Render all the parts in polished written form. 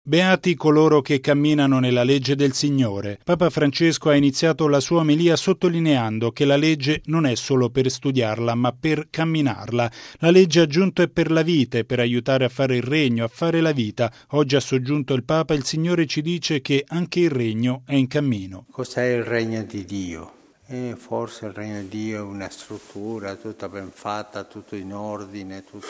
Beati coloro che camminano nella legge del Signore. Papa Francesco ha iniziato la sua omelia sottolineando che la legge non è solo per studiarla, ma per camminarla. La legge, aggiunto, è per la vita, è per aiutare a fare il regno, a fare la vita. Oggi, ha soggiunto il Papa, il Signore ci dice che anche il regno è in cammino. Cos'è il regno di Dio? Forse il regno di Dio è una struttura tutta ben fatta, tutto in ordine, tutto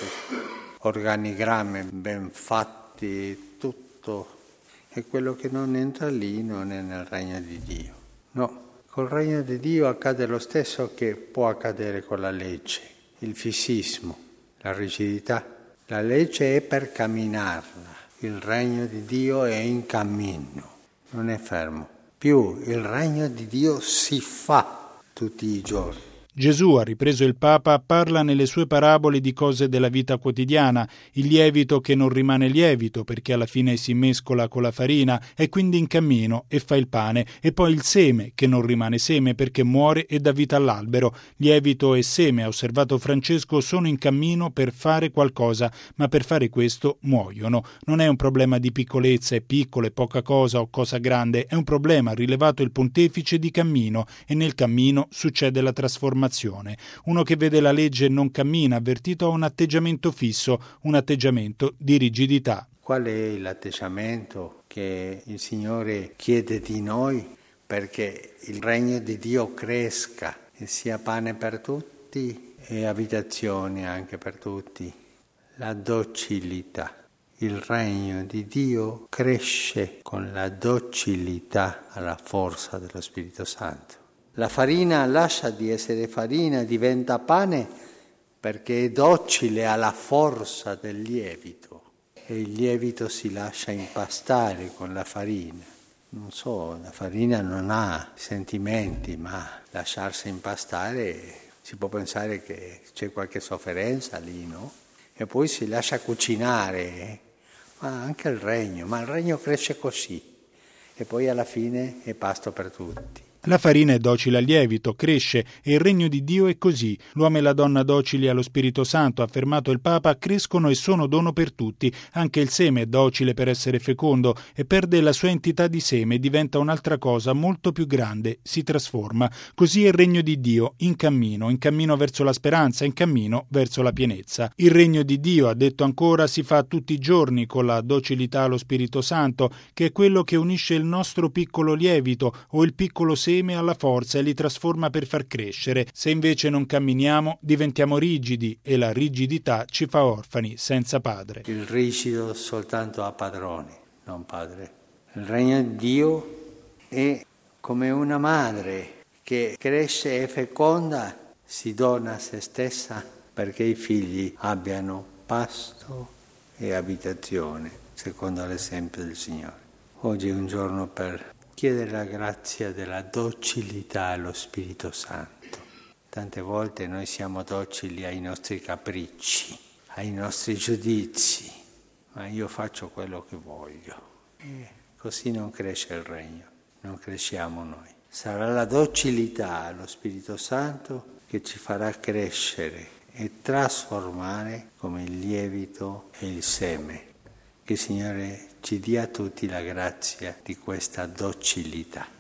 organigrammi ben fatti, tutto. E quello che non entra lì non è nel regno di Dio. No, col regno di Dio accade lo stesso che può accadere con la legge, il fissismo, la rigidità. La legge è per camminarla, il regno di Dio è in cammino, non è fermo. Più il regno di Dio si fa tutti i giorni. Gesù, ha ripreso il Papa, parla nelle sue parabole di cose della vita quotidiana, il lievito che non rimane lievito perché alla fine si mescola con la farina, è quindi in cammino e fa il pane, e poi il seme che non rimane seme perché muore e dà vita all'albero. Lievito e seme, ha osservato Francesco, sono in cammino per fare qualcosa, ma per fare questo muoiono. Non è un problema di piccolezza, è piccolo, è poca cosa o cosa grande, è un problema, ha rilevato il pontefice, di cammino, e nel cammino succede la trasformazione. Uno che vede la legge e non cammina, avvertito, ha un atteggiamento fisso, un atteggiamento di rigidità. Qual è l'atteggiamento che il Signore chiede di noi perché il regno di Dio cresca e sia pane per tutti e abitazione anche per tutti? La docilità. Il regno di Dio cresce con la docilità alla forza dello Spirito Santo. La farina lascia di essere farina, diventa pane perché è docile alla forza del lievito e il lievito si lascia impastare con la farina. Non so, la farina non ha sentimenti, ma lasciarsi impastare si può pensare che c'è qualche sofferenza lì, no? E poi si lascia cucinare, ma anche il regno cresce così e poi alla fine è pasto per tutti. La farina è docile al lievito, cresce, e il regno di Dio è così. L'uomo e la donna docili allo Spirito Santo, ha affermato il Papa, crescono e sono dono per tutti. Anche il seme è docile per essere fecondo e perde la sua entità di seme e diventa un'altra cosa molto più grande, si trasforma. Così è il regno di Dio, in cammino verso la speranza, in cammino verso la pienezza. Il regno di Dio, ha detto ancora, si fa tutti i giorni con la docilità allo Spirito Santo, che è quello che unisce il nostro piccolo lievito o il piccolo seme alla forza e li trasforma per far crescere. Se invece non camminiamo, diventiamo rigidi e la rigidità ci fa orfani senza padre. Il rigido soltanto ha padrone, non padre. Il regno di Dio è come una madre che cresce e feconda, si dona a se stessa perché i figli abbiano pasto e abitazione, secondo l'esempio del Signore. Oggi è un giorno per chiedere la grazia della docilità allo Spirito Santo. Tante volte noi siamo docili ai nostri capricci, ai nostri giudizi, ma io faccio quello che voglio. E così non cresce il regno, non cresciamo noi. Sarà la docilità allo Spirito Santo che ci farà crescere e trasformare come il lievito e il seme. Che il Signore ci dia a tutti la grazia di questa docilità.